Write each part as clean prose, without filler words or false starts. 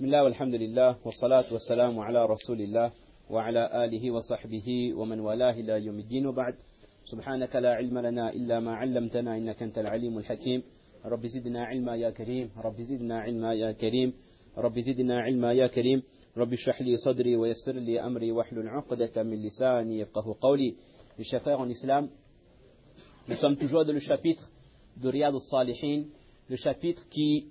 بسم الله والحمد لله والصلاة والسلام على رسول الله وعلى آله وصحبه ومن والاه إلى يوم الدين وبعد سبحانك لا علم لنا إلا ما علمتنا إنك أنت العليم الحكيم رب زدنا علما يا كريم رب زدنا علما يا كريم رب زدنا علما يا كريم رب اشرح لي صدري ويسر لي أمري واحلل عقدة من لساني يفقه قولي. Mes chers frères en islam, nous sommes toujours dans le chapitre de Riyad al-Salihin, le chapitre qui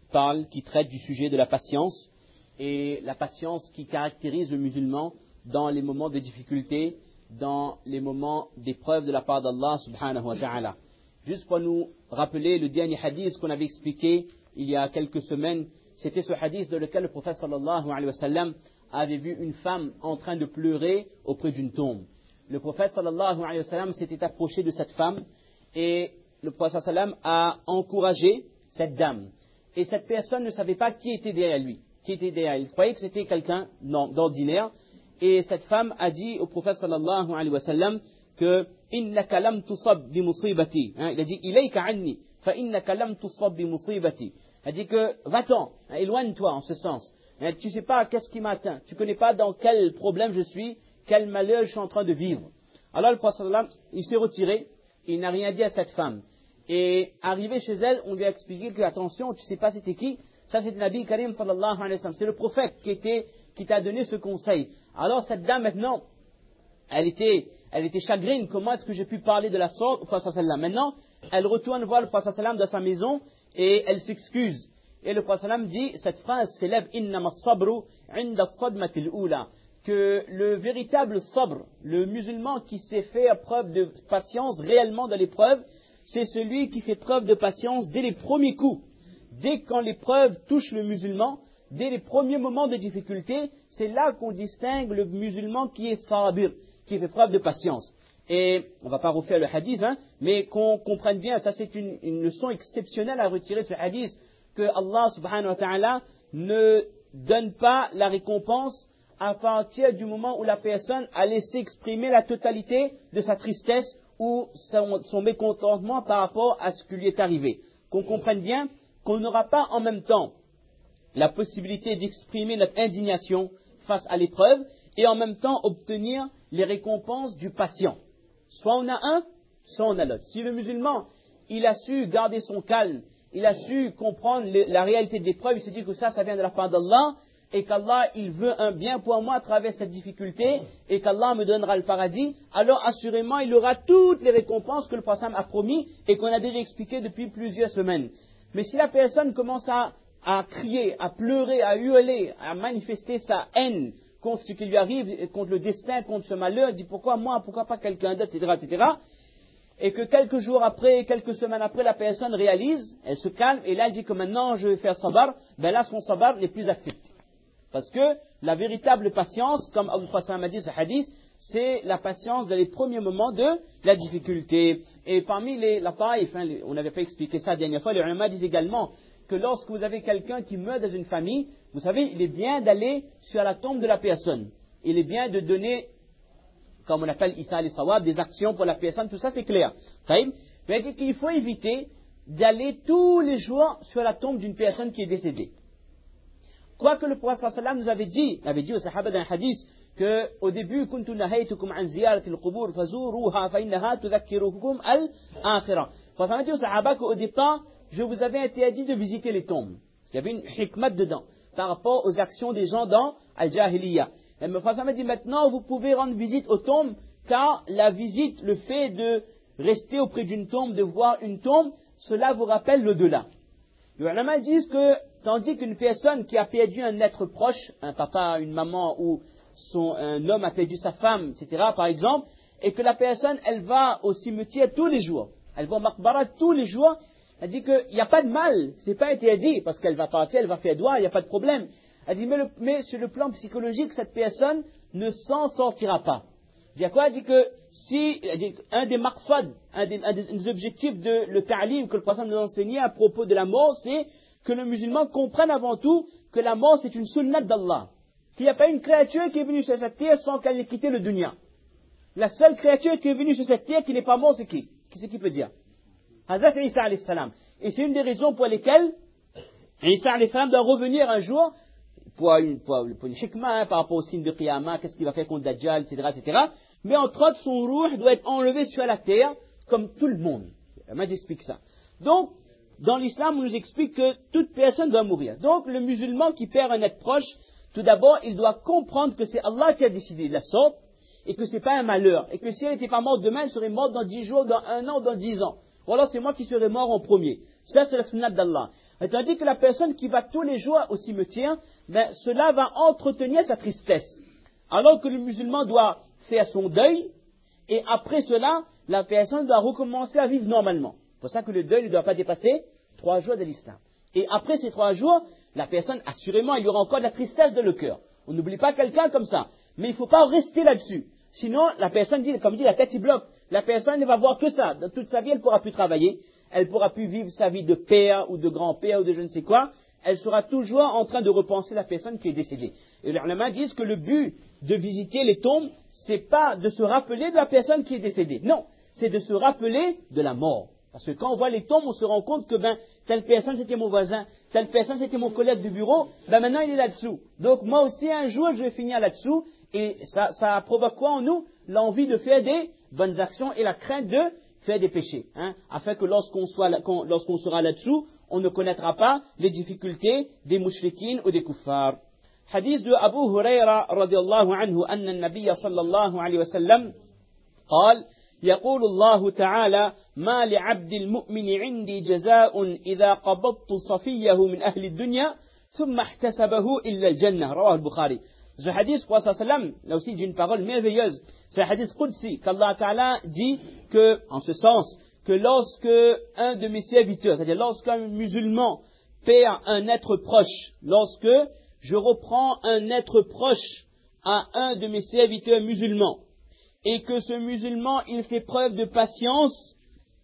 traite du sujet de la patience, et la patience qui caractérise le musulman dans les moments de difficulté, dans les moments d'épreuve de la part d'Allah subhanahu wa ta'ala. Juste pour nous rappeler le dernier hadith qu'on avait expliqué il y a quelques semaines, c'était ce hadith dans lequel le prophète sallallahu alayhi wa sallam avait vu une femme en train de pleurer auprès d'une tombe. Le prophète sallallahu alayhi wa sallam s'était approché de cette femme et le prophète sallallahu alayhi wa sallam a encouragé cette dame. Et cette personne ne savait pas qui était derrière lui. Il croyait que c'était quelqu'un d'ordinaire. Et cette femme a dit au prophète sallallahu alayhi wa sallam que innaka lam tusab bi musibati. Il a dit ilayka anni fa innaka lam tusab bi musibati. Il a dit que va-t'en, éloigne-toi en ce sens. Tu ne sais pas qu'est-ce qui m'atteint. Tu ne connais pas dans quel problème je suis, quel malheur je suis en train de vivre. Alors le prophète sallallahu alayhi wa sallam, il s'est retiré. Il n'a rien dit à cette femme. Et arrivé chez elle, on lui a expliqué que attention, tu ne sais pas c'était qui. Ça c'est le Nabi Karim sallallahu alayhi wa sallam. C'est le prophète qui t'a donné ce conseil. Alors cette dame maintenant, elle était chagrine. Comment est-ce que j'ai pu parler de la sorte au prophète sallallahu alayhi wa sallam? Maintenant, elle retourne voir le prophète sallallahu alayhi wa sallam dans sa maison et elle s'excuse. Et le prophète sallallahu alayhi wa sallam dit, cette phrase s'élève innama sabru inda as-sadmati al-ula, que le véritable sabr, le musulman qui s'est fait preuve de patience réellement dans l'épreuve, c'est celui qui fait preuve de patience dès les premiers coups. Dès quand l'épreuve touche le musulman, dès les premiers moments de difficulté, c'est là qu'on distingue le musulman qui est sabir, qui fait preuve de patience. Et on ne va pas refaire le hadith, mais qu'on comprenne bien, ça c'est une leçon exceptionnelle à retirer de ce hadith, que Allah subhanahu wa ta'ala ne donne pas la récompense à partir du moment où la personne a laissé exprimer la totalité de sa tristesse ou son mécontentement par rapport à ce qui lui est arrivé. Qu'on comprenne bien qu'on n'aura pas en même temps la possibilité d'exprimer notre indignation face à l'épreuve et en même temps obtenir les récompenses du patient. Soit on a un, soit on a l'autre. Si le musulman, il a su garder son calme, il a su comprendre la réalité de l'épreuve, il se dit que ça vient de la part d'Allah, et qu'Allah, il veut un bien pour moi à travers cette difficulté, et qu'Allah me donnera le paradis, alors assurément, il aura toutes les récompenses que le prophète a promis, et qu'on a déjà expliqué depuis plusieurs semaines. Mais si la personne commence à crier, à pleurer, à hurler, à manifester sa haine contre ce qui lui arrive, contre le destin, contre ce malheur, il dit pourquoi moi, pourquoi pas quelqu'un d'autre, etc., et que quelques jours après, quelques semaines après, la personne réalise, elle se calme, et là elle dit que maintenant je vais faire sabar, ben là son sabar n'est plus accepté. Parce que la véritable patience, comme Abu Hassan a dit ce hadith, c'est la patience dans les premiers moments de la difficulté. Et parmi on n'avait pas expliqué ça la dernière fois, les ulama disent également que lorsque vous avez quelqu'un qui meurt dans une famille, vous savez, il est bien d'aller sur la tombe de la personne. Il est bien de donner, comme on appelle Issa al-Sawab, des actions pour la personne, tout ça c'est clair. Mais il dit qu'il faut éviter d'aller tous les jours sur la tombe d'une personne qui est décédée. Quoique le prophète sallallahu alayhi wa sallam nous avait dit aux sahaba dans un hadith qu'au début, kuntu nahaytukum an ziyarati al-qubur fazuruha fa innaha tudhakkirukum al-akhirah. Le prophète a dit aux sahaba qu'au départ, je vous avais interdit de visiter les tombes. Il y avait une hikmat dedans par rapport aux actions des gens dans al-jahiliya. Et le prophète a dit maintenant, vous pouvez rendre visite aux tombes car la visite, le fait de rester auprès d'une tombe, de voir une tombe, cela vous rappelle l'au-delà. Les ulama disent que tandis qu'une personne qui a perdu un être proche, un papa, une maman, ou un homme a perdu sa femme, etc., par exemple, et que la personne, elle va au cimetière tous les jours, elle va au maqbara tous les jours, elle dit qu'il n'y a pas de mal, c'est pas interdit, parce qu'elle va partir, elle va faire doigt, il n'y a pas de problème. Elle dit, mais sur le plan psychologique, cette personne ne s'en sortira pas. Il y a quoi? Elle dit que un des maqsad, un des objectifs de le ta'lim que le prophète nous a enseigné à propos de la mort, c'est que le musulman comprenne avant tout que la mort c'est une sunnat d'Allah. Qu'il n'y a pas une créature qui est venue sur cette terre sans qu'elle ait quitté le dunya. La seule créature qui est venue sur cette terre qui n'est pas morte, c'est qui? Qui c'est qui peut dire? Hazrat Isa alayhi salam. Et c'est une des raisons pour lesquelles Isa alayhi salam doit revenir un jour pour une hikmah, hein, par rapport au signe de Qiyamah, qu'est-ce qu'il va faire contre Dajjal, etc., etc. Mais entre autres, son ruh doit être enlevé sur la terre, comme tout le monde. Moi, j'explique ça. Donc, dans l'islam, on nous explique que toute personne doit mourir. Donc, le musulman qui perd un être proche, tout d'abord, il doit comprendre que c'est Allah qui a décidé de la sorte, et que c'est pas un malheur, et que si elle n'était pas morte demain, elle serait morte dans 10 jours, dans 1 an, dans 10 ans. Ou alors c'est moi qui serais mort en premier. Ça, c'est la sunnah d'Allah. Et tandis que la personne qui va tous les jours au cimetière, ben, cela va entretenir sa tristesse. Alors que le musulman doit faire son deuil, et après cela, la personne doit recommencer à vivre normalement. C'est pour ça que le deuil ne doit pas dépasser 3 jours de l'islam. Et après ces 3 jours, la personne, assurément, il y aura encore de la tristesse dans le cœur. On n'oublie pas quelqu'un comme ça. Mais il ne faut pas rester là-dessus. Sinon, la personne dit, comme dit, la tête, il bloque. La personne ne va voir que ça. Dans toute sa vie, elle ne pourra plus travailler. Elle ne pourra plus vivre sa vie de père ou de grand-père ou de je ne sais quoi. Elle sera toujours en train de repenser la personne qui est décédée. Et les ulama disent que le but de visiter les tombes, c'est pas de se rappeler de la personne qui est décédée. Non, c'est de se rappeler de la mort. Parce que quand on voit les tombes, on se rend compte que telle personne c'était mon voisin, telle personne c'était mon collègue du bureau, maintenant il est là-dessous. Donc moi aussi un jour je vais finir là-dessous. Et ça provoque quoi en nous? L'envie de faire des bonnes actions et la crainte de faire des péchés. Afin que lorsqu'on sera là-dessous, on ne connaîtra pas les difficultés des mouchriquines ou des kuffars. Hadith de Abu Huraira radiallahu anhu anna an-nabiyya sallallahu alayhi wa sallam قال يقول الله تعالى ما لعبد المؤمن عندي جزاء إذا قبضت صفيه من أهل الدنيا ثم احتسبه إلا الجنة رواه البخاري. Ce hadith, prophète sallam, là aussi, j'ai une parole merveilleuse. C'est un hadith Qudsi, qu'Allah Ta'ala dit que, en ce sens, que lorsque un de mes serviteurs, c'est-à-dire lorsqu'un musulman perd un être proche, lorsque je reprends un être proche à un de mes serviteurs musulmans, et que ce musulman, il fait preuve de patience,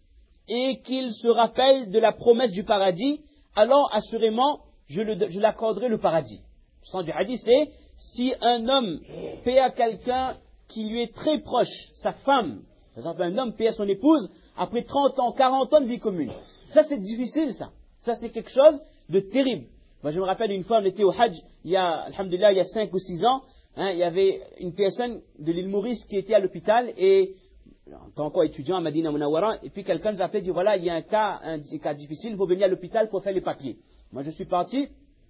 et qu'il se rappelle de la promesse du paradis, alors assurément, je l'accorderai le paradis. Le sens du hadith, c'est si un homme paie à quelqu'un qui lui est très proche, sa femme, par exemple un homme paie à son épouse, après 30 ans, 40 ans de vie commune. Ça c'est difficile ça. Ça c'est quelque chose de terrible. Moi je me rappelle une fois, on était au Hajj, alhamdulillah, il y a 5 ou 6 ans, il y avait une personne de l'île Maurice qui était à l'hôpital et, en tant qu'étudiant à Madina Munawwara, et puis quelqu'un nous a appelé et dit voilà, il y a un cas difficile, il faut venir à l'hôpital pour faire les papiers. Moi je suis parti,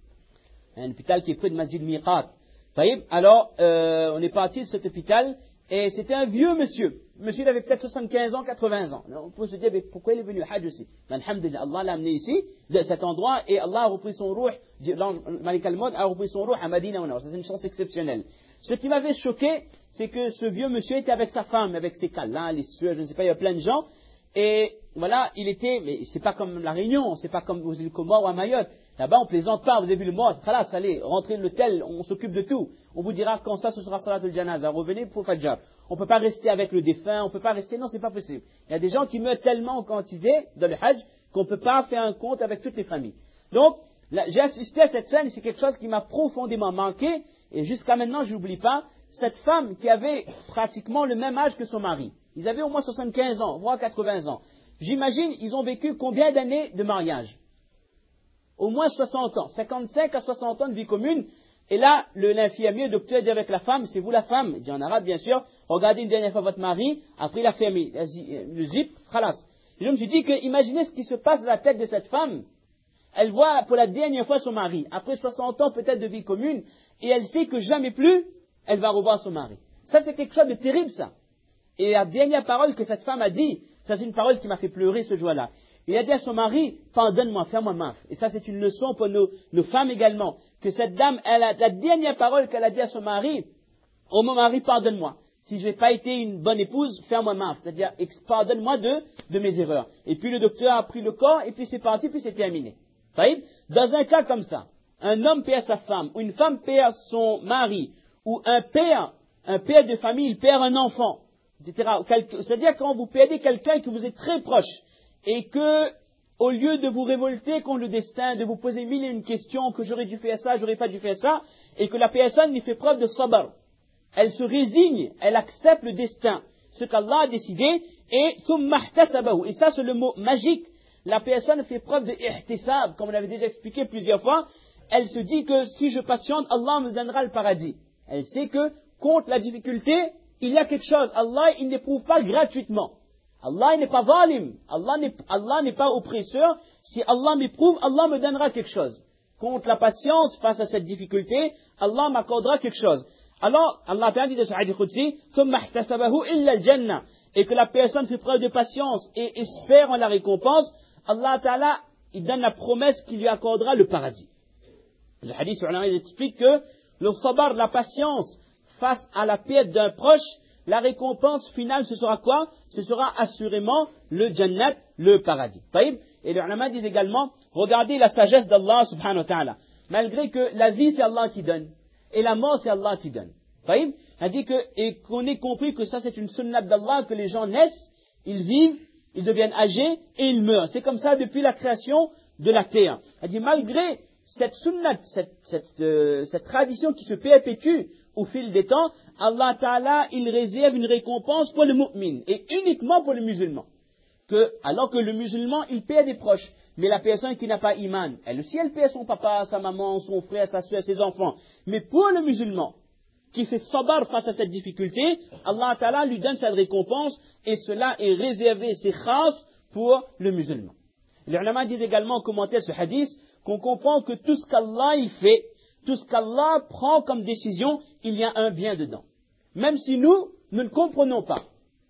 un hôpital qui est près de Masjid Miqat. Alors, on est parti de cet hôpital et c'était un vieux monsieur. Monsieur, il avait peut-être 75 ans, 80 ans. Alors, on peut se dire, mais pourquoi il est venu au Hajj aussi? Alhamdulillah, Allah l'a amené ici, de cet endroit, et Allah a repris son ruh, Malik al-Maud a repris son ruh à Madina. C'est une chance exceptionnelle. Ce qui m'avait choqué, c'est que ce vieux monsieur était avec sa femme, avec ses câlins, les sueurs, je ne sais pas, il y a plein de gens. Et voilà, il était, mais c'est pas comme la Réunion, c'est pas comme aux îles Comores ou à Mayotte. Là-bas, on plaisante pas, vous avez vu le mot, khalas, allez, rentrez de l'hôtel, on s'occupe de tout. On vous dira quand ça, ce sera Salatul Janaza, revenez pour Fajr. On peut pas rester avec le défunt, on peut pas rester, non, c'est pas possible. Il y a des gens qui meurent tellement en quantité dans le Hajj qu'on peut pas faire un compte avec toutes les familles. Donc, j'ai assisté à cette scène, c'est quelque chose qui m'a profondément manqué, et jusqu'à maintenant, je n'oublie pas, cette femme qui avait pratiquement le même âge que son mari. Ils avaient au moins 75 ans, voire 80 ans. J'imagine, ils ont vécu combien d'années de mariage? Au moins 60 ans, 55 à 60 ans de vie commune. Et là, l'infirmier, le docteur dit avec la femme, c'est vous la femme? Il dit en arabe, bien sûr, regardez une dernière fois votre mari, après il a fermé le zip, khalas. Et je me suis dit que, imaginez ce qui se passe dans la tête de cette femme. Elle voit pour la dernière fois son mari, après 60 ans peut-être de vie commune, et elle sait que jamais plus, elle va revoir son mari. Ça, c'est quelque chose de terrible, ça. Et la dernière parole que cette femme a dit, ça c'est une parole qui m'a fait pleurer ce jour-là. Il a dit à son mari, pardonne-moi, fais-moi maf. Et ça c'est une leçon pour nos femmes également. Que cette dame, la dernière parole qu'elle a dit à son mari, oh mon mari, pardonne-moi. Si je n'ai pas été une bonne épouse, fais-moi maf. C'est-à-dire, pardonne-moi de mes erreurs. Et puis le docteur a pris le corps, et puis c'est parti, puis c'est terminé. Dans un cas comme ça, un homme perd sa femme, ou une femme perd son mari, ou un père de famille, il perd un enfant, etc. C'est-à-dire quand vous perdez quelqu'un que vous êtes très proche, et que, au lieu de vous révolter contre le destin, de vous poser mille et une questions, que j'aurais dû faire ça, j'aurais pas dû faire ça, et que la personne lui fait preuve de sabr, elle se résigne, elle accepte le destin, ce qu'Allah a décidé, et ça c'est le mot magique, la personne fait preuve de ihtisab, comme on l'avait déjà expliqué plusieurs fois, elle se dit que si je patiente, Allah me donnera le paradis. Elle sait que contre la difficulté, il y a quelque chose. Allah, il n'éprouve pas gratuitement. Allah n'est pas zalim. Allah n'est pas oppresseur. Si Allah m'éprouve, Allah me donnera quelque chose. Contre la patience face à cette difficulté, Allah m'accordera quelque chose. Alors, Allah Ta'ala dit dans ce hadith Qudsi, ثُمَّ احْتَسَبَهُ إِلَّا الْجَنَّةِ, et que la personne fait preuve de patience et espère en la récompense, Allah Ta'ala, il donne la promesse qu'il lui accordera le paradis. Le hadith sur l'un, il explique que le sabar, la patience face à la perte d'un proche, la récompense finale, ce sera quoi? Ce sera assurément le jannat, le paradis. Et les ulama disent également, regardez la sagesse d'Allah subhanahu wa ta'ala. Malgré que la vie c'est Allah qui donne, et la mort c'est Allah qui donne. Elle dit que, et qu'on ait compris que ça c'est une sunnat d'Allah, que les gens naissent, ils vivent, ils deviennent âgés et ils meurent. C'est comme ça depuis la création de la terre. Elle dit malgré cette sunnat, cette tradition qui se perpétue au fil des temps, Allah Ta'ala, il réserve une récompense pour le mu'min et uniquement pour le musulman. Alors que le musulman, il perd des proches, mais la personne qui n'a pas iman, elle aussi, elle perd son papa, sa maman, son frère, sa soeur, ses enfants. Mais pour le musulman, qui fait sabar face à cette difficulté, Allah Ta'ala lui donne cette récompense et cela est réservé, c'est khas pour le musulman. Les ulama disent également en commentaire ce hadith qu'on comprend que tout ce qu'Allah il fait, tout ce qu'Allah prend comme décision, il y a un bien dedans. Même si nous ne comprenons pas.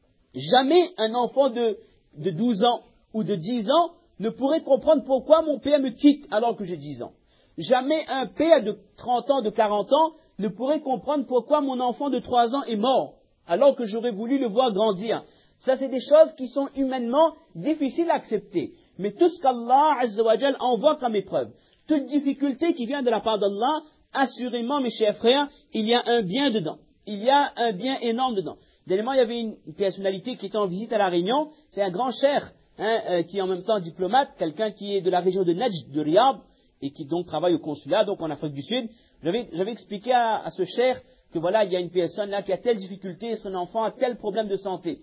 Jamais un enfant de 12 ans ou de 10 ans ne pourrait comprendre pourquoi mon père me quitte alors que j'ai 10 ans. Jamais un père de 30 ans, de 40 ans ne pourrait comprendre pourquoi mon enfant de 3 ans est mort alors que j'aurais voulu le voir grandir. Ça, c'est des choses qui sont humainement difficiles à accepter. Mais tout ce qu'Allah Azza wa Jal envoie comme épreuve, toute difficulté qui vient de la part d'Allah, assurément, mes chers frères, il y a un bien dedans. Il y a un bien énorme dedans. Dernièrement, il y avait une personnalité qui était en visite à La Réunion. C'est un grand cheikh, qui est en même temps diplomate, quelqu'un qui est de la région de Najd, de Riyad, et qui donc travaille au consulat, donc en Afrique du Sud. J'avais expliqué à ce cheikh que voilà, il y a une personne là qui a telle difficulté, son enfant a tel problème de santé,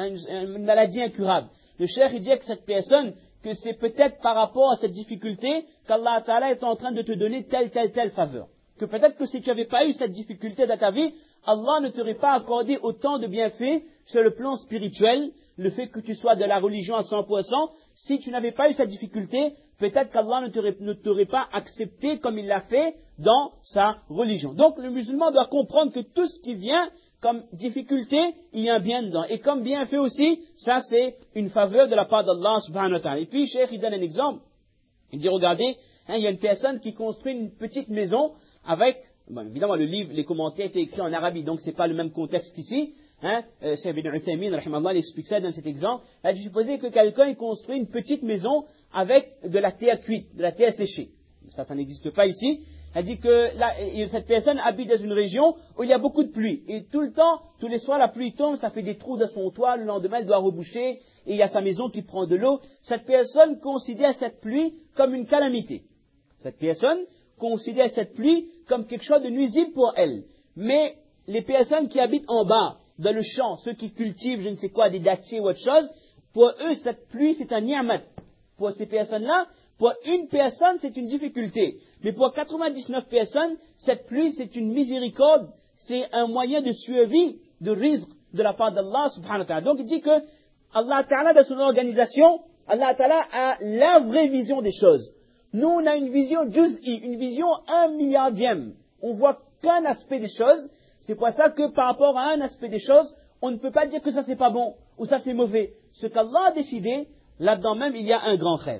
une maladie incurable. Le cheikh, il dit que cette personne, que c'est peut-être par rapport à cette difficulté qu'Allah Ta'ala est en train de te donner telle faveur. Que peut-être que si tu n'avais pas eu cette difficulté dans ta vie, Allah ne t'aurait pas accordé autant de bienfaits sur le plan spirituel, le fait que tu sois de la religion à 100%, si tu n'avais pas eu cette difficulté, peut-être qu'Allah ne t'aurait pas accepté comme il l'a fait dans sa religion. Donc le musulman doit comprendre que tout ce qui vient comme difficulté, il y a un bien dedans. Et comme bienfait aussi, ça c'est une faveur de la part d'Allah subhanahu wa ta'ala. Et puis, Cheikh, il donne un exemple. Il dit, regardez, il y a une personne qui construit une petite maison avec, évidemment le livre, les commentaires étaient écrits en arabie, donc c'est pas le même contexte qu'ici. Cheikh Ibn Uthaymin, rahimallah, il explique ça dans cet exemple. Il a supposé que quelqu'un construit une petite maison avec de la terre cuite, de la terre séchée. Ça n'existe pas ici. Elle dit que cette personne habite dans une région où il y a beaucoup de pluie. Et tout le temps, tous les soirs, la pluie tombe, ça fait des trous dans son toit. Le lendemain, elle doit reboucher. Et il y a sa maison qui prend de l'eau. Cette personne considère cette pluie comme une calamité. Cette personne considère cette pluie comme quelque chose de nuisible pour elle. Mais les personnes qui habitent en bas, dans le champ, ceux qui cultivent, je ne sais quoi, des dattiers ou autre chose, pour eux, cette pluie, c'est un ni'mat. Pour ces personnes-là, pour une personne, c'est une difficulté. Mais pour 99 personnes, cette pluie, c'est une miséricorde, c'est un moyen de survie, de rizq de la part d'Allah subhanahu wa ta'ala. Donc il dit que Allah ta'ala, dans son organisation, Allah ta'ala a la vraie vision des choses. Nous, on a une vision juz'i, une vision 1 milliardième. On voit qu'un aspect des choses. C'est pour ça que par rapport à un aspect des choses, on ne peut pas dire que ça c'est pas bon, ou ça c'est mauvais. Ce qu'Allah a décidé, là-dedans même, il y a un grand khair.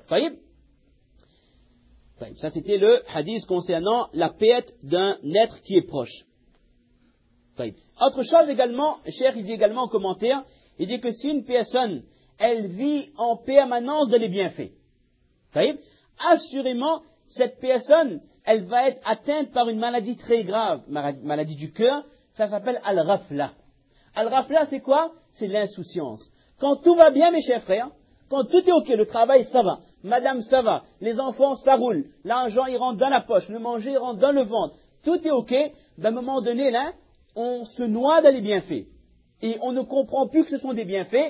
Ça, c'était le hadith concernant la perte d'un être qui est proche. Autre chose également, Cheikh, il dit également en commentaire, il dit que si une personne, elle vit en permanence dans les bienfaits, assurément, cette personne, elle va être atteinte par une maladie très grave, maladie du cœur, ça s'appelle Al-Ghafla. Al-Ghafla, c'est quoi? C'est l'insouciance. Quand tout va bien, mes chers frères, quand tout est ok, le travail ça va, madame ça va, les enfants ça roule, l'argent il rentre dans la poche, le manger il rentre dans le ventre, tout est ok, d'un moment donné là, on se noie dans les bienfaits. Et on ne comprend plus que ce sont des bienfaits,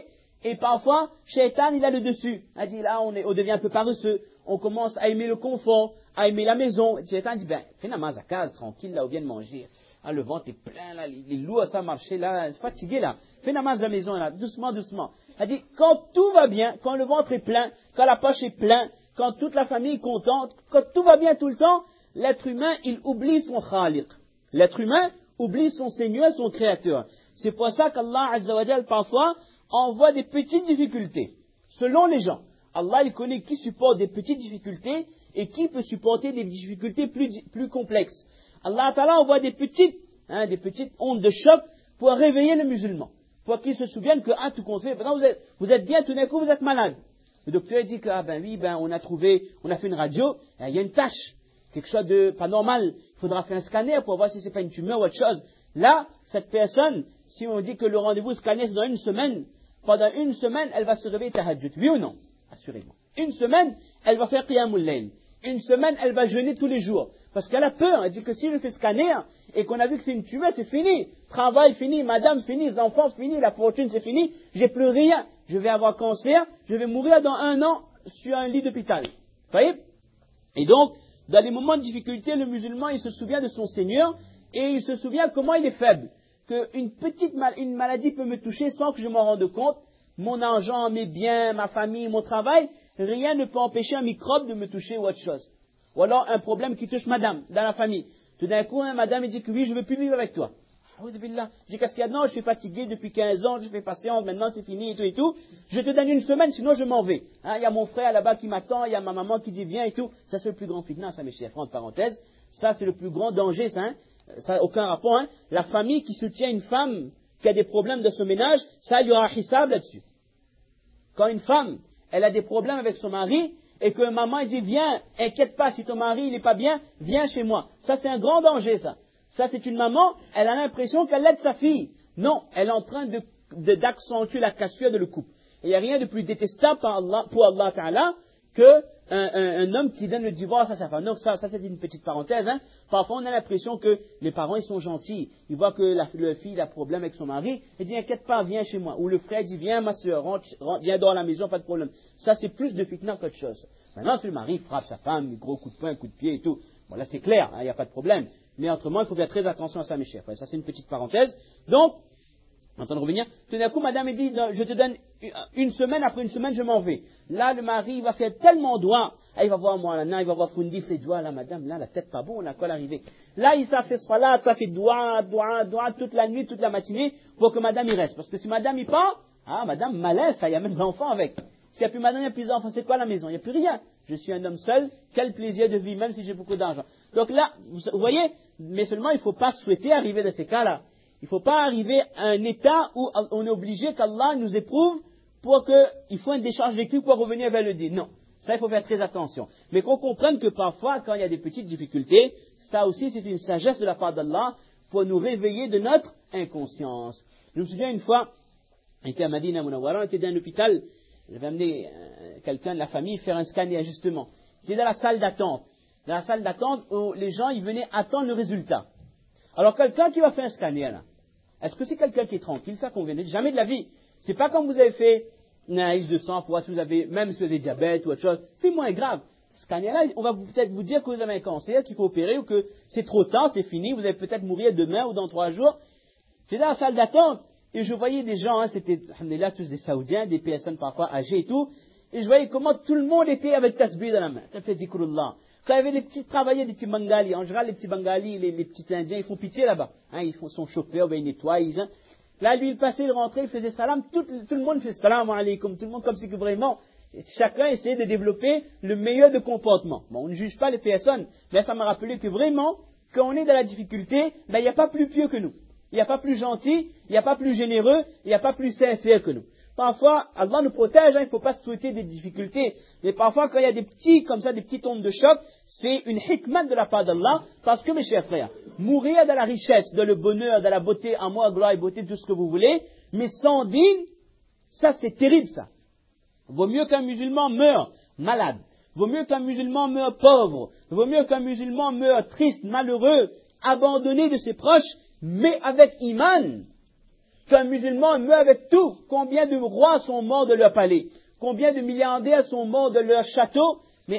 Et parfois, Shaitan, il a le dessus. Il dit, là, on devient un peu paresseux. On commence à aimer le confort, à aimer la maison. Et Shaitan dit, fais namaz à casa, tranquille, là, où vient de manger. Le ventre est plein, là, les lourds, ça marcher, là, c'est fatigué, là. Fais namaz à la maison, là, doucement, doucement. Il dit, quand tout va bien, quand le ventre est plein, quand la poche est pleine, quand toute la famille est contente, quand tout va bien tout le temps, l'être humain, il oublie son khaliq. L'être humain oublie son Seigneur, son Créateur. C'est pour ça qu'Allah Azza wa Jal, parfois, envoie des petites difficultés. Selon les gens. Allah, il connaît qui supporte des petites difficultés et qui peut supporter des difficultés plus complexes. Allah Ta'ala envoie des petites ondes de choc pour réveiller le musulman. Pour qu'il se souvienne que, tout compte fait, vous êtes bien, tout d'un coup, vous êtes malade. Le docteur dit que, on a fait une radio, il y a une tache. Quelque chose de pas normal. Il faudra faire un scanner pour voir si c'est pas une tumeur ou autre chose. Là, cette personne, si on dit que le rendez-vous scanner c'est dans une semaine, pendant une semaine, elle va se réveiller tahajjud. Oui ou non? Assurément. Une semaine, elle va faire qiyamul layl. Une semaine, elle va jeûner tous les jours. Parce qu'elle a peur. Elle dit que si je fais scanner et qu'on a vu que c'est une tumeur, c'est fini. Travail fini, madame fini, les enfants fini, la fortune c'est fini. J'ai plus rien. Je vais avoir cancer. Je vais mourir dans 1 an sur un lit d'hôpital. Vous voyez? Et donc, dans les moments de difficulté, le musulman, il se souvient de son Seigneur et il se souvient comment il est faible. Une maladie peut me toucher sans que je m'en rende compte. Mon argent, mes biens, ma famille, mon travail, rien ne peut empêcher un microbe de me toucher ou autre chose. Ou alors un problème qui touche madame, dans la famille. Tout d'un coup, madame, il dit que oui, je ne veux plus vivre avec toi. Je dis, qu'est-ce qu'il y a? Non, je suis fatigué depuis 15 ans, je fais patience, maintenant c'est fini et tout. Je te donne une semaine, sinon je m'en vais. Il y a mon frère là-bas qui m'attend, il y a ma maman qui dit viens et tout. Ça c'est le plus grand fitna, ça mes chers, entre parenthèses. Ça c'est le plus grand danger, ça. Ça n'a aucun rapport. La famille qui soutient une femme qui a des problèmes de ce ménage, ça il y aura un hisab là-dessus. Quand une femme, elle a des problèmes avec son mari, et que maman elle dit viens, inquiète pas, si ton mari il n'est pas bien, viens chez moi. Ça c'est un grand danger ça. Ça, c'est une maman, elle a l'impression qu'elle aide sa fille. Non, elle est en train d'accentuer la cassure de le couple. Il n'y a rien de plus détestable pour Allah Ta'ala qu'un homme qui donne le divorce à sa femme. Donc ça c'est une petite parenthèse. Parfois, on a l'impression que les parents, ils sont gentils. Ils voient que la fille a problème avec son mari. Elle dit, inquiète pas, viens chez moi. Ou le frère dit, viens ma soeur, viens dans la maison, pas de problème. Ça, c'est plus de fitna qu'autre chose. Maintenant, si le mari frappe sa femme, gros coup de poing, coup de pied et tout, bon là c'est clair, il n'y a pas de problème. Mais autrement, il faut faire très attention à ça, mes chers frères. Ça, c'est une petite parenthèse. Donc, en train de revenir, tout d'un coup, madame dit, je te donne une semaine, après une semaine, je m'en vais. Là, le mari, il va faire tellement doigt. Il va voir moi, là, il va voir Fundi, fait doigt, là, madame, là, la tête pas bon, on a quoi l'arrivée. Là, ça fait salat, ça fait doigt, toute la nuit, toute la matinée, pour que madame y reste. Parce que si madame y part, madame, malaise, il y a même des enfants avec. S'il n'y a plus madame, il n'y a plus d'enfants, c'est quoi la maison? Il n'y a plus rien. Je suis un homme seul, quel plaisir de vivre, même si j'ai beaucoup d'argent. Donc là, vous voyez, mais seulement il ne faut pas souhaiter arriver dans ces cas-là. Il ne faut pas arriver à un état où on est obligé qu'Allah nous éprouve pour qu'il faut une décharge vécue pour revenir vers le din. Non, ça il faut faire très attention. Mais qu'on comprenne que parfois, quand il y a des petites difficultés, ça aussi c'est une sagesse de la part d'Allah pour nous réveiller de notre inconscience. Je me souviens une fois, j'étais à Madina Munawwara, on était dans un hôpital. J'avais amené quelqu'un de la famille faire un scanner justement. C'était dans la salle d'attente. Dans la salle d'attente où les gens ils venaient attendre le résultat. Alors quelqu'un qui va faire un scanner là, est-ce que c'est quelqu'un qui est tranquille? Ça convient jamais de la vie. C'est pas comme vous avez fait une analyse de sang pour voir si vous avez, même si vous avez diabète ou autre chose. C'est moins grave. Scanner là, on va peut-être vous dire que vous avez un cancer, qu'il faut opérer ou que c'est trop tard, c'est fini, vous allez peut-être mourir demain ou dans 3 jours. J'étais dans la salle d'attente. Et je voyais des gens, c'était, alhamdoulilah, tous des Saoudiens, des personnes parfois âgées et tout. Et je voyais comment tout le monde était avec tasbih dans la main. Ça fait dhikrullah. Quand il y avait des petits travailleurs, des petits Bengalis, en général, les petits Bengalis, les petits Indiens, ils font pitié là-bas. Ils font son chauffeur, ils nettoient, Là, lui, il passait, il rentrait, il faisait salam. Tout le monde fait salam alaykoum. Tout le monde comme si que vraiment, chacun essayait de développer le meilleur de comportement. Bon, on ne juge pas les personnes. Mais ça m'a rappelé que vraiment, quand on est dans la difficulté, il n'y a pas plus pieux que nous. Il n'y a pas plus gentil, il n'y a pas plus généreux, il n'y a pas plus sincère que nous. Parfois, Allah nous protège, il ne faut pas se souhaiter des difficultés. Mais parfois, quand il y a des petits, comme ça, des petites ondes de choc, c'est une hikmat de la part d'Allah. Parce que, mes chers frères, mourir dans la richesse, dans le bonheur, dans la beauté, amour, gloire et beauté, tout ce que vous voulez, mais sans digne, ça c'est terrible ça. Vaut mieux qu'un musulman meure malade. Vaut mieux qu'un musulman meure pauvre. Vaut mieux qu'un musulman meure triste, malheureux, abandonné de ses proches, mais avec iman, qu'un musulman meurt avec tout. Combien de rois sont morts de leur palais? Combien de milliardaires sont morts de leur château,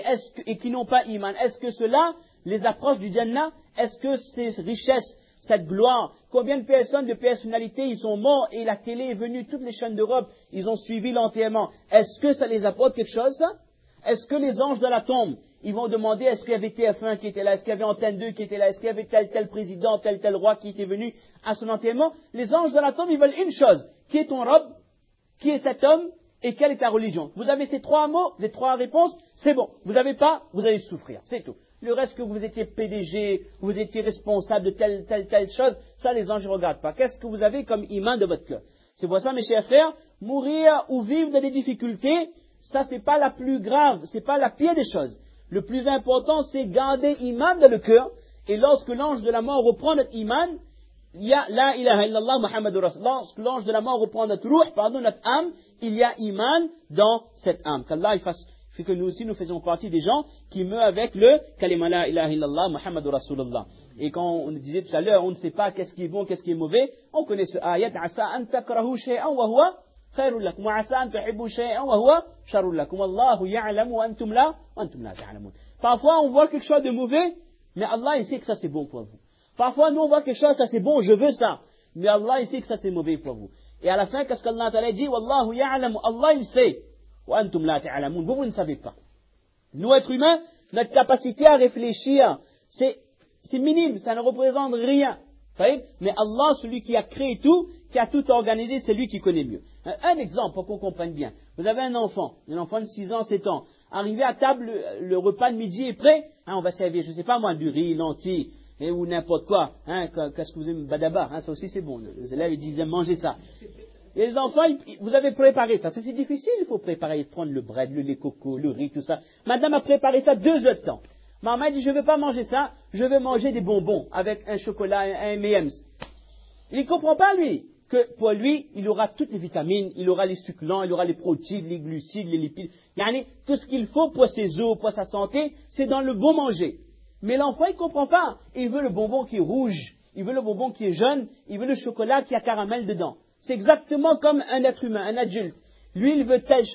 et qui n'ont pas iman? Est-ce que cela les approche du Jannah? Est-ce que ces richesses, cette gloire, combien de personnes, de personnalités, ils sont morts et la télé est venue, toutes les chaînes d'Europe, ils ont suivi l'enterrement. Est-ce que ça les apporte quelque chose, ça? Est-ce que les anges de la tombe, ils vont demander est-ce qu'il y avait TF1 qui était là, est-ce qu'il y avait Antenne 2 qui était là, est-ce qu'il y avait tel président, tel roi qui était venu à son enterrement? Les anges de la tombe, ils veulent une chose. Qui est ton Rabb? Qui est cet homme? Et quelle est ta religion? Vous avez ces trois mots, ces trois réponses, c'est bon. Vous n'avez pas, vous allez souffrir, c'est tout. Le reste que vous étiez PDG, vous étiez responsable de telle chose, ça les anges ne regardent pas. Qu'est-ce que vous avez comme iman de votre cœur? C'est pour ça, mes chers frères, mourir ou vivre dans des difficultés, ça c'est pas la plus grave, c'est pas la pire des choses. Le plus important, c'est garder iman dans le cœur. Et lorsque l'ange de la mort reprend notre iman, il y a la ilaha illallah Muhammadur Rasulullah. Lorsque l'ange de la mort reprend notre ruh, notre âme, il y a iman dans cette âme. Qu'Allah fait que nous aussi nous faisons partie des gens qui meurent avec le kalima la ilaha illallah Muhammadur Rasulullah. Et quand on disait tout à l'heure, on ne sait pas qu'est-ce qui est bon, qu'est-ce qui est mauvais, on connaît ce ayat, asa an takrahu shay'an wa huwa khairul lakum, wa asa an tuhibbu shay'an wa huwa sharrul lakum, wallahu ya'lamu wa antum la ta'lamun. Parfois on voit quelque chose de mauvais, mais Allah il sait que ça c'est bon pour vous. Parfois nous on voit quelque chose, ça c'est bon, je veux ça, mais Allah il sait que ça c'est mauvais pour vous. Et à la fin, qu'est-ce qu'Allah Ta'ala dit? Wallahu ya'lamu, Allah il sait. Wa antum la ta'lamun, vous ne savez pas. Nous, êtres humains, notre capacité à réfléchir, c'est minime, ça ne représente rien. Mais Allah, celui qui a créé tout, qui a tout organisé, c'est lui qui connaît mieux. Un exemple pour qu'on comprenne bien. Vous avez un enfant de 6 ans, 7 ans. Arrivé à table, le repas de midi est prêt. On va servir, je ne sais pas moi, du riz, lentilles, ou n'importe quoi. Qu'est-ce que vous aimez? Badaba, ça aussi c'est bon. Les élèves ils disent, ils aiment manger ça. Et les enfants, vous avez préparé ça. Ça c'est difficile, il faut préparer, prendre le bread, le lait coco, le riz, tout ça. Madame a préparé ça 2 heures de temps. Maman dit, je ne veux pas manger ça, je veux manger des bonbons avec un chocolat, un M&M's. Il ne comprend pas, lui, que pour lui, il aura toutes les vitamines, il aura les succulents, il aura les protéines, les glucides, les lipides. Tout ce qu'il faut pour ses os, pour sa santé, c'est dans le bon manger. Mais l'enfant, il ne comprend pas. Il veut le bonbon qui est rouge, il veut le bonbon qui est jaune, il veut le chocolat qui a caramel dedans. C'est exactement comme un être humain, un adulte. Lui, il veut telle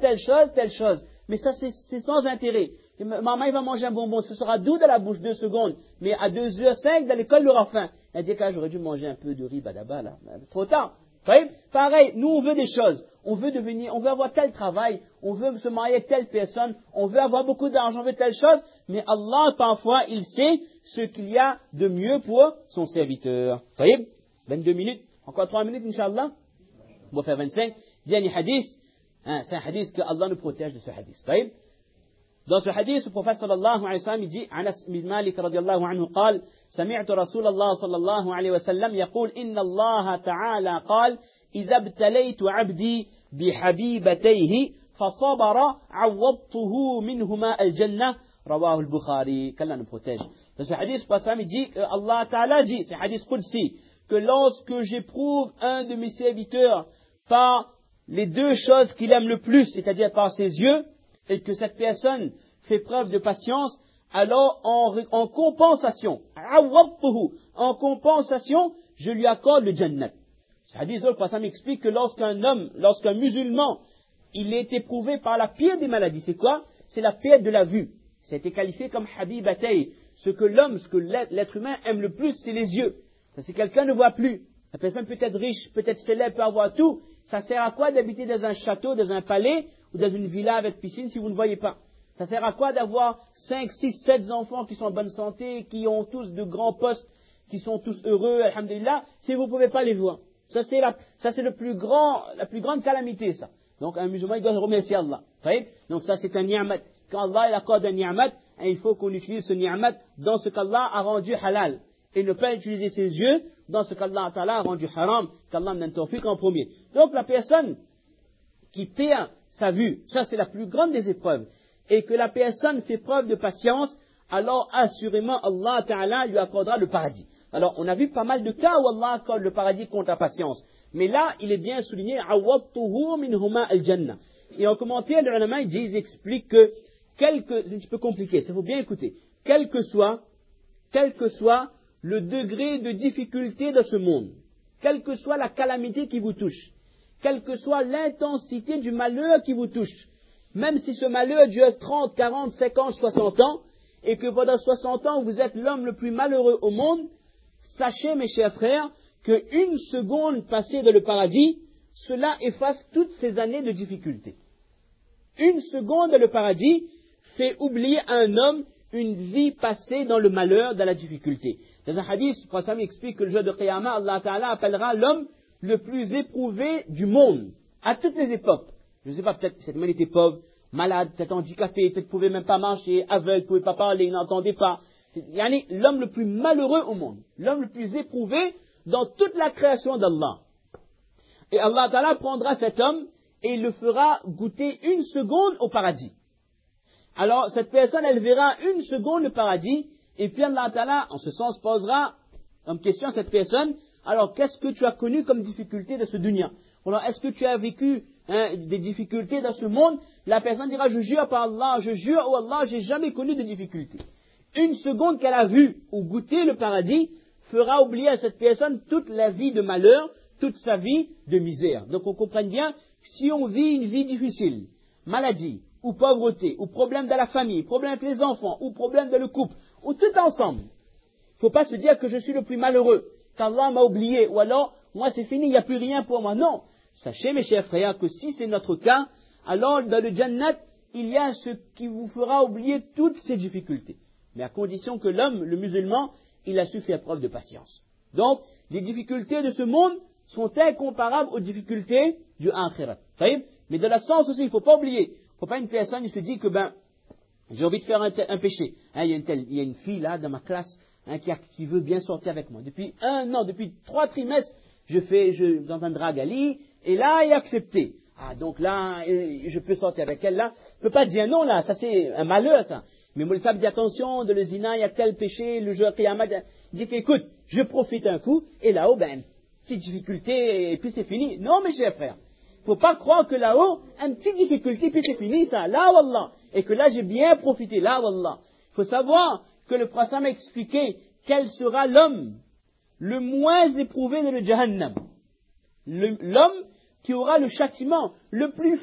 chose. Mais ça, c'est sans intérêt. Et maman, il va manger un bonbon, ce sera doux dans la bouche 2 secondes. Mais à 2h05, dans l'école, il aura faim. Elle dit, j'aurais dû manger un peu de riz badaba, là. Trop tard. Pareil, nous, on veut des choses. On veut avoir tel travail. On veut se marier avec telle personne. On veut avoir beaucoup d'argent, on veut telle chose. Mais Allah, parfois, il sait ce qu'il y a de mieux pour son serviteur. 22 minutes. Encore 3 minutes, Inch'Allah. On va faire 25. Dernier hadith. C'est un hadith que Allah nous protège de ce hadith. Dans ce hadith, le prophète sallallahu alayhi wa sallam, il dit, Anas bin Malik radiyallahu anhu قال, سمعت رسول الله صلى الله عليه وسلم يقول إن الله تعالى قال إذا ابتليت عبدي بحبيبتيه فصبر عوضته منهما الجنة رواه البخاري. qu'Allah nous protège. Dans ce hadith, le prophète il dit, Allah Ta'ala dit, c'est un hadith Qudsi, que lorsque j'éprouve un de mes serviteurs par les 2 choses qu'il aime le plus, c'est-à-dire par ses yeux, et que cette personne fait preuve de patience, alors en compensation, je lui accorde le Jannat. Ce hadith, le prophète m'explique que lorsqu'un musulman, il est éprouvé par la pire des maladies, c'est quoi? C'est la perte de la vue. Ça a été qualifié comme habibatay. Ce que l'être humain aime le plus, c'est les yeux. Si quelqu'un ne voit plus, la personne peut être riche, peut être célèbre, peut avoir tout, ça sert à quoi d'habiter dans un château, dans un palais, ou dans une villa avec piscine si vous ne voyez pas? Ça sert à quoi d'avoir 5, 6, 7 enfants qui sont en bonne santé, qui ont tous de grands postes, qui sont tous heureux, alhamdulillah, si vous ne pouvez pas les voir? Ça c'est la plus grande calamité, ça. Donc un musulman, il doit remercier Allah. Donc ça c'est un ni'mat. Quand Allah il accorde un ni'mat, il faut qu'on utilise ce ni'mat dans ce qu'Allah a rendu halal. Et ne pas utiliser ses yeux dans ce qu'Allah a rendu haram, qu'Allah n'en tawfiq en premier. Donc la personne qui perd sa vue, ça c'est la plus grande des épreuves, et que la personne fait preuve de patience, alors assurément Allah Ta'ala lui accordera le paradis. Alors on a vu pas mal de cas où Allah accorde le paradis contre la patience, mais là il est bien souligné awwabtuhu minhuma al-jannah. Et en commentaire, les ulama ils expliquent que c'est un petit peu compliqué, ça faut bien écouter, quel que soit le degré de difficulté de ce monde, quelle que soit la calamité qui vous touche, quelle que soit l'intensité du malheur qui vous touche, même si ce malheur dure 30, 40, 50, 60 ans, et que pendant 60 ans vous êtes l'homme le plus malheureux au monde, sachez mes chers frères, qu'une seconde passée dans le paradis, cela efface toutes ces années de difficulté. Une seconde dans le paradis fait oublier à un homme une vie passée dans le malheur, dans la difficulté. Dans un hadith, le prophète explique que le jour de Qiyamah, Allah Ta'ala appellera l'homme le plus éprouvé du monde, à toutes les époques. Je ne sais pas, peut-être cette humanité pauvre, malade, peut-être handicapé, peut-être ne pouvait même pas marcher, aveugle, ne pouvait pas parler, n'entendait pas. Yani, l'homme le plus malheureux au monde, l'homme le plus éprouvé dans toute la création d'Allah. Et Allah Ta'ala prendra cet homme et il le fera goûter une seconde au paradis. Alors, cette personne, elle verra une seconde le paradis, et puis Allah Ta'ala, en ce sens, posera comme question à cette personne, alors, qu'est-ce que tu as connu comme difficulté de ce dunya? Alors, est-ce que tu as vécu des difficultés dans ce monde? La personne dira, je jure par Allah, je jure, oh Allah, j'ai jamais connu de difficultés. Une seconde qu'elle a vue ou goûté le paradis fera oublier à cette personne toute la vie de malheur, toute sa vie de misère. Donc, on comprend bien, si on vit une vie difficile, maladie, ou pauvreté, ou problème dans la famille, problème avec les enfants, ou problème dans le couple, ou tout ensemble. Il ne faut pas se dire que je suis le plus malheureux, qu'Allah m'a oublié, ou alors, moi c'est fini, il n'y a plus rien pour moi. Non. Sachez, mes chers frères, que si c'est notre cas, alors dans le Jannat, il y a ce qui vous fera oublier toutes ces difficultés. Mais à condition que l'homme, le musulman, il a su faire preuve de patience. Donc, les difficultés de ce monde sont incomparables aux difficultés du Akhirat. Mais de la sens aussi, il ne faut pas oublier. Il ne faut pas une personne, il se dit que, j'ai envie de faire un péché. Il y a une fille là, dans ma classe, qui veut bien sortir avec moi. Depuis 1 an, depuis 3 trimestres, je suis dans un drag ali, et là, elle est acceptée. Donc là, je peux sortir avec elle là. Je ne peux pas dire non là, ça c'est un malheur ça. Mais Moulsab dit attention, de le zina, il y a tel péché, le jour Qiyamah, dit qu'écoute, je profite un coup, et là-haut, petite difficulté, et puis c'est fini. Non mes chers frères, il ne faut pas croire que là-haut, une petite difficulté, puis c'est fini ça, là wallah, et que là j'ai bien profité, là wallah. Il faut savoir que le prophète m'a expliqué quel sera l'homme le moins éprouvé dans le Jahannam. L'homme qui aura le châtiment le plus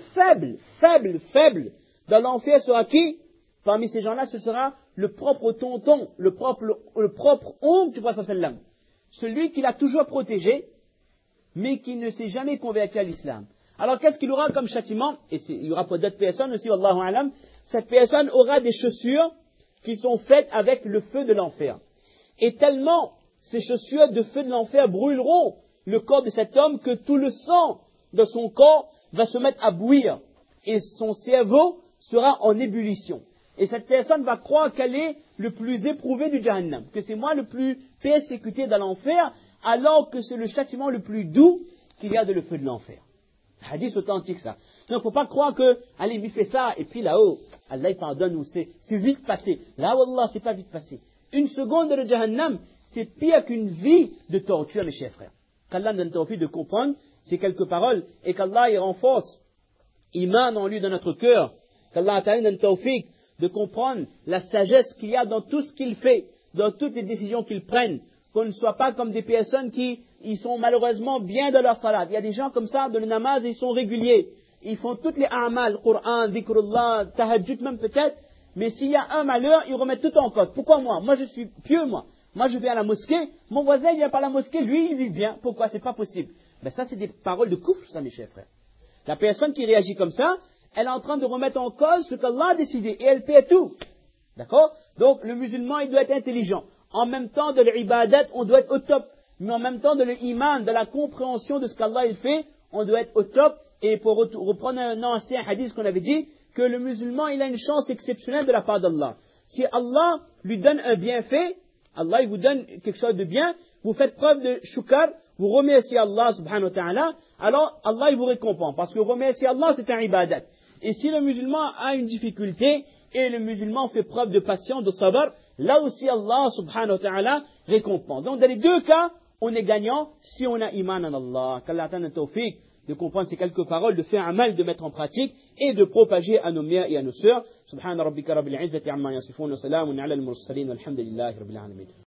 faible dans l'enfer sera qui? Parmi ces gens-là, ce sera le propre tonton, le propre oncle du prophète sallam. Celui qui l'a toujours protégé, mais qui ne s'est jamais converti à l'islam. Alors qu'est-ce qu'il aura comme châtiment? Et il y aura pour d'autres personnes aussi, wallahu alam, cette personne aura des chaussures qui sont faites avec le feu de l'enfer. Et tellement ces chaussures de feu de l'enfer brûleront le corps de cet homme que tout le sang de son corps va se mettre à bouillir. Et son cerveau sera en ébullition. Et cette personne va croire qu'elle est le plus éprouvé du Jahannam, que c'est moi le plus persécuté dans l'enfer, alors que c'est le châtiment le plus doux qu'il y a de le feu de l'enfer. Hadith authentique ça. Donc il ne faut pas croire que, allez, lui fait ça, et puis là-haut, Allah il pardonne, ou c'est vite passé. Là, wallah, c'est pas vite passé. Une seconde de le Jahannam, c'est pire qu'une vie de torture, mes chers frères. Qu'Allah nous donne envie de comprendre ces quelques paroles, et qu'Allah y renforce, iman en lui dans notre cœur, qu'Allah nous donne tawfiq de comprendre la sagesse qu'il y a dans tout ce qu'il fait, dans toutes les décisions qu'il prenne, qu'on ne soit pas comme des personnes qui ils sont malheureusement bien dans leur salat. Il y a des gens comme ça, dans le namaz, ils sont réguliers. Ils font toutes les a'mal, Coran, dhikrullah, tahajjud même peut-être, mais s'il y a un malheur, ils remettent tout en cause. Pourquoi moi? Moi je suis pieux, moi. Moi je vais à la mosquée, mon voisin il vient pas à la mosquée, lui il vit bien. Pourquoi? C'est pas possible. Ça c'est des paroles de kufr, ça mes chers frères. La personne qui réagit comme ça, elle est en train de remettre en cause ce qu'Allah a décidé, et elle paie tout. D'accord? Donc le musulman il doit être intelligent. En même temps de l'ibadat, on doit être au top. Mais en même temps de l'iman, de la compréhension de ce qu'Allah il fait, on doit être au top. Et pour reprendre un ancien hadith qu'on avait dit, que le musulman il a une chance exceptionnelle de la part d'Allah. Si Allah lui donne un bienfait, Allah il vous donne quelque chose de bien, vous faites preuve de shukar, vous remerciez Allah subhanahu wa ta'ala, alors Allah il vous récompense. Parce que remercier Allah c'est un ibadat. Et si le musulman a une difficulté, et le musulman fait preuve de patience, de sabr, là aussi Allah subhanahu wa ta'ala récompense. Donc dans les deux cas, on est gagnant si on a iman en Allah. Qu'Allah t'en ait tawfiq de comprendre ces quelques paroles, de faire un mal, de mettre en pratique et de propager à nos mères et à nos sœurs. Subhana rabbika rabbil izzati amma yasifun wa salamun ala al-mursalin walhamdulillahi rabbil alamin.